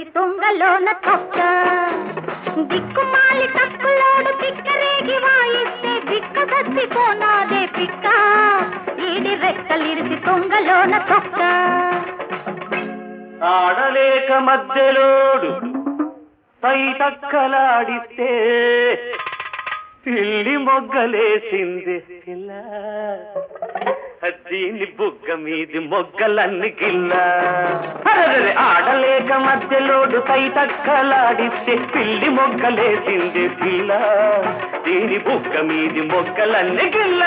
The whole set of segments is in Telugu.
తొంగలోన తొక్క దిక్కుమాలి తప్పులోడు పిక్కరేగి వాయిస్తే దిక్క సచ్చిపోనాదే పిక్క ఈడి రెక్కలిరిసి తొంగలోన తొక్క ఆడలేక మధ్యలోడు పై తక్కలాడిస్తే పిల్లి మొగ్గలేసింది పిల్ల దీని బుగ్గ మీది మొగ్గలన్నీ కిల్ల ఆడలేక మధ్యలోడు పై తక్కలాడిస్తే పిల్లి మొగ్గలేసింది పిల్ల దీని బుగ్గ మీది మొగ్గలన్నీ కిల్ల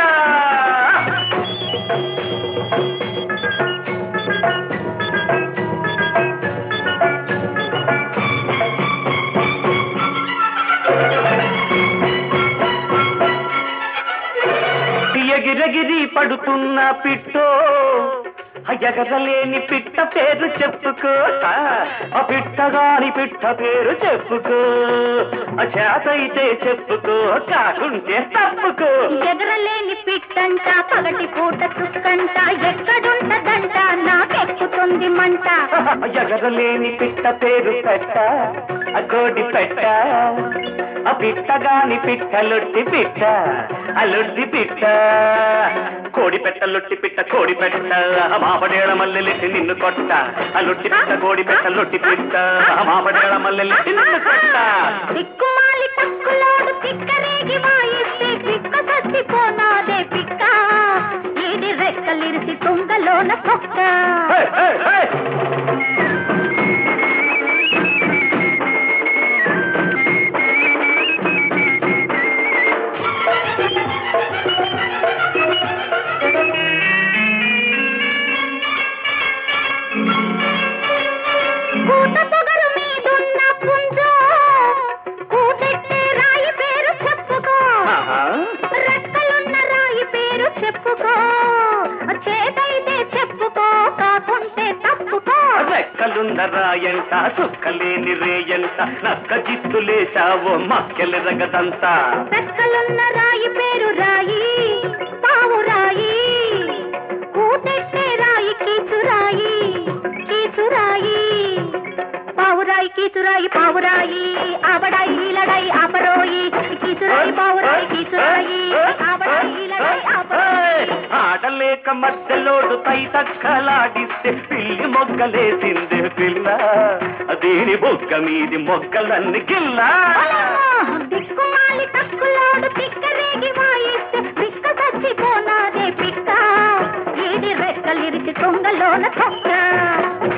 ఎగిరెగిరి పడుతున్న పిట్టో ఎగరలేని పిట్ట పేరు చెప్పుకో ఆ పిట్టగాని పిట్ట పేరు చెప్పుకో చేతైతే చెప్పుకో కాకుంటే తప్పుకో ఎగరలేని పిట్టంట పగటి పూట చుక్కంట ఎక్కడుంటదంట నాకెక్కుతుంది మంట ఎగరలేని పిట్ట పేరు పెట్ట కోడి పెట్ట ఆ పిట్టగాని పిట్ట లొట్టి పిట్ట అలొడ్డి పిట్ట కోడి పెట్ట లొట్టి పిట్ట కోడి పెట్ట మాపడేళ మల్లెలెట్టి నిన్ను కొట్ట అలొట్టి పిట్ట కోడి పెట్ట లొట్టి పిట్ట మాపడేళ మల్లెలెట్టి నిన్ను కొట్ట దిక్కుమాలి తక్కులోడు పిక్కరేగి వాయిస్తే పిక్క సచ్చిపోనాదే పిక్క ఈడి రెక్కలిరిసి తొంగలోన తొక్క కూత పొగరు మీదున్న పుంజో కూతెట్టే రాయి పేరు చెప్పుకో రెక్కలున్న రాయి పేరు చెప్పుకో చేతైతే చెప్పుకో కాకుంటే తప్పుకో రెక్కలున్న రాయంట సుక్కలేని రేయంట నక్క జిత్తులేశావో మక్కెలెరగదంతా రెక్కలున్న రాయి పేరు రాయి పావు రాయి కూతెట్టే రాయి కీచురాయి కీచురాయి పావురాయి కీచురాయి పావురాయి ఆవడాయి ఈలడాయి ఆపరోయి కీచురాయి పావురాయి కీచురాయి ఆవడాయి ఈలడాయి ఆపరోయి ఆడలేక మధ్యలోడు పై తక్కలాడిస్తే పిల్లి మొగ్గలేసింది పిల్ల దీని బొగ్గ మీది మొగ్గలన్నీ గిల్ల దిక్కుమాలి తక్కులోడు పిక్కరేగి వాయిస్తే పిక్క సచ్చిపోనాదే పిక్క ఈడి రెక్కలిరిచి తొంగలోన తొక్క